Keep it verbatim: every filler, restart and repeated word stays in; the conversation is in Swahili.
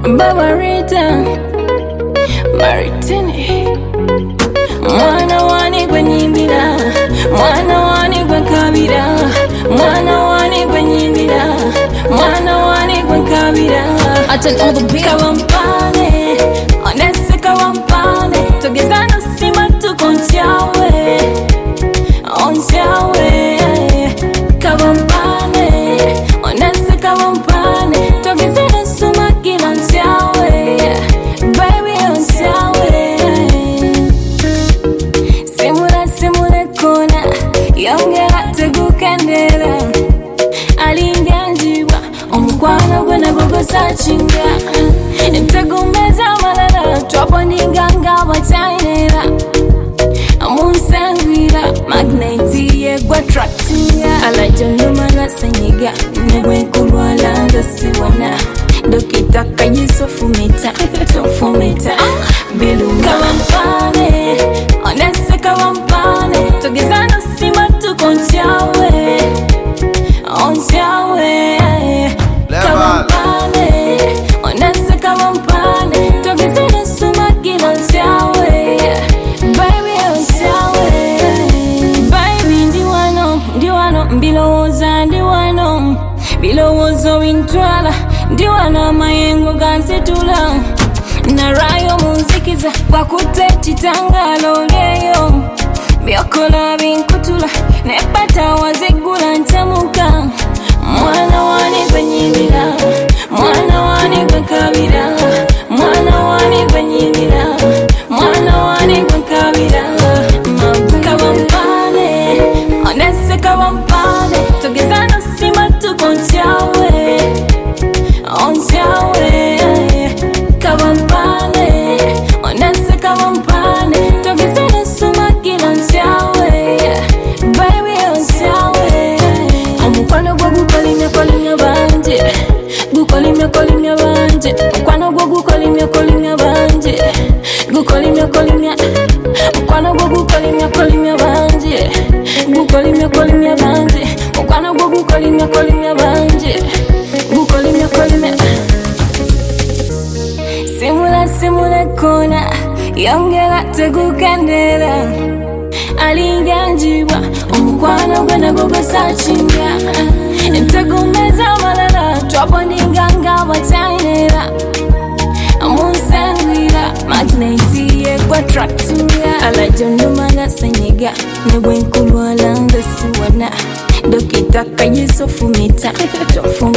Babarita Maritini Mwana wani gwe nyimbira, mwana wani gwe nkabira, mwana wani gwe nyimbira, mwana wani gwe nkabira. I take all the beat. Kawampane, onese kawampane, tugezano sima tukonchawe, onchawe. Kawampane, onese kawampane, tugezano suma kilonchawe, baby onchawe. Simula simule kona, yongera tegukendera, alinganjiwa, omukwano gwe nagogo sachinga, ntegumeza malala, twapondinganga wachainera, amunsangwira, magneti ye gwa attractinga, alajonumana senyiga, negwe kulwala ndasiwana, dokita kajiso fumita, tofumita, bilu kawampane, onese kawampane, tugezano sima tukonchawe, onchawe. Kawampane, onese kawampane, tugezano suma kilonchawe, baby onchawe. Baby ndiwano, ndiwano, mbilowoza ndiwano, bilowozo wintwala, ndiwano mayengo gansetula, narayo munzikiza bakute chitangalo leyo, byokola binkutula nepata wazegula ntamuka. Mwana wani gwe nyimbira, mwana wani gwe nkabira, mwana wani gwe nyimbira, mwana wani gwe nkabira. Kawampane, onese kawampane, tugezano sima tukonchawe, onchawe. Kawampane, onese kawampane, tugezano suma kilonchawe, baby onchawe. Omukwano gwo gukolimya kolimya banje, gukolimya kolimya banje, mukwano gwo gukolimya kolimya banje, gukolimya kolimya, mukwano gwo gukolimya kolimya banje, gukolimya kolimya banje, mukwano gwo gukolimya kolimya banje, gukolimya kolimya. Simula simule kona, yongera tegukendera, alinganjiwa, omukwano gwe nagogo sachinga, ntegumeza malala, twapondinganga wachainera, amunsangwira, magneti ye gwa attractinga, alajonumana senyiga, negwe nkulwala ndasiwana, dokita kajiso fumita, tofu